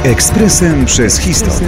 Ekspresem przez historię.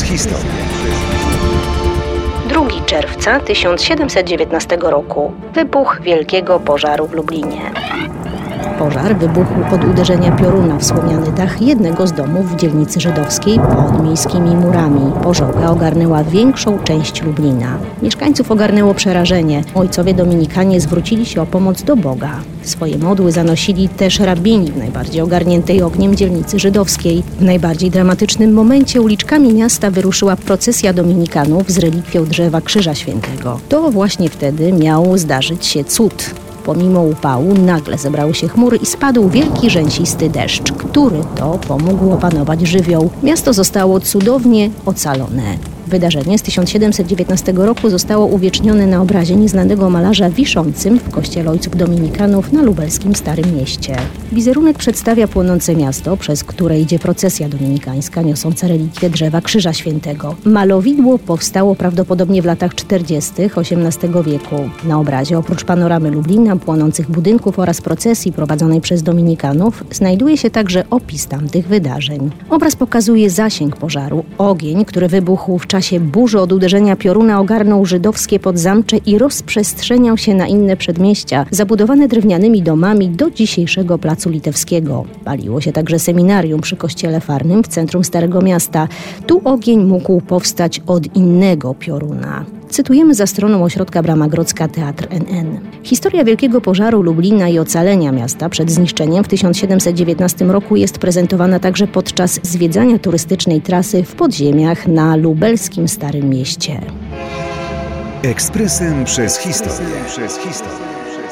2 czerwca 1719 roku. Wybuch wielkiego pożaru w Lublinie. Pożar wybuchł od uderzenia pioruna w słomiany dach jednego z domów w dzielnicy żydowskiej pod miejskimi murami. Pożoga ogarnęła większą część Lublina. Mieszkańców ogarnęło przerażenie. Ojcowie dominikanie zwrócili się o pomoc do Boga. Swoje modły zanosili też rabini w najbardziej ogarniętej ogniem dzielnicy żydowskiej. W najbardziej dramatycznym momencie uliczkami miasta wyruszyła procesja dominikanów z relikwią drzewa Krzyża Świętego. To właśnie wtedy miał zdarzyć się cud. Pomimo upału nagle zebrały się chmury i spadł wielki rzęsisty deszcz, który to pomógł opanować żywioł. Miasto zostało cudownie ocalone. Wydarzenie z 1719 roku zostało uwiecznione na obrazie nieznanego malarza wiszącym w kościele ojców dominikanów na lubelskim Starym Mieście. Wizerunek przedstawia płonące miasto, przez które idzie procesja dominikańska niosąca relikwie drzewa Krzyża Świętego. Malowidło powstało prawdopodobnie w latach 40. XVIII wieku. Na obrazie oprócz panoramy Lublina, płonących budynków oraz procesji prowadzonej przez dominikanów znajduje się także opis tamtych wydarzeń. Obraz pokazuje zasięg pożaru. Ogień, który wybuchł w czasie burzy od uderzenia pioruna, ogarnął żydowskie Podzamcze i rozprzestrzeniał się na inne przedmieścia, zabudowane drewnianymi domami do dzisiejszego Placu Litewskiego. Paliło się także seminarium przy kościele farnym w centrum Starego Miasta. Tu ogień mógł powstać od innego pioruna. Cytujemy za stroną ośrodka Brama Grodzka Teatr NN. Historia wielkiego pożaru Lublina i ocalenia miasta przed zniszczeniem w 1719 roku jest prezentowana także podczas zwiedzania turystycznej trasy w podziemiach na lubelskim Starym Mieście. Ekspresem przez historię.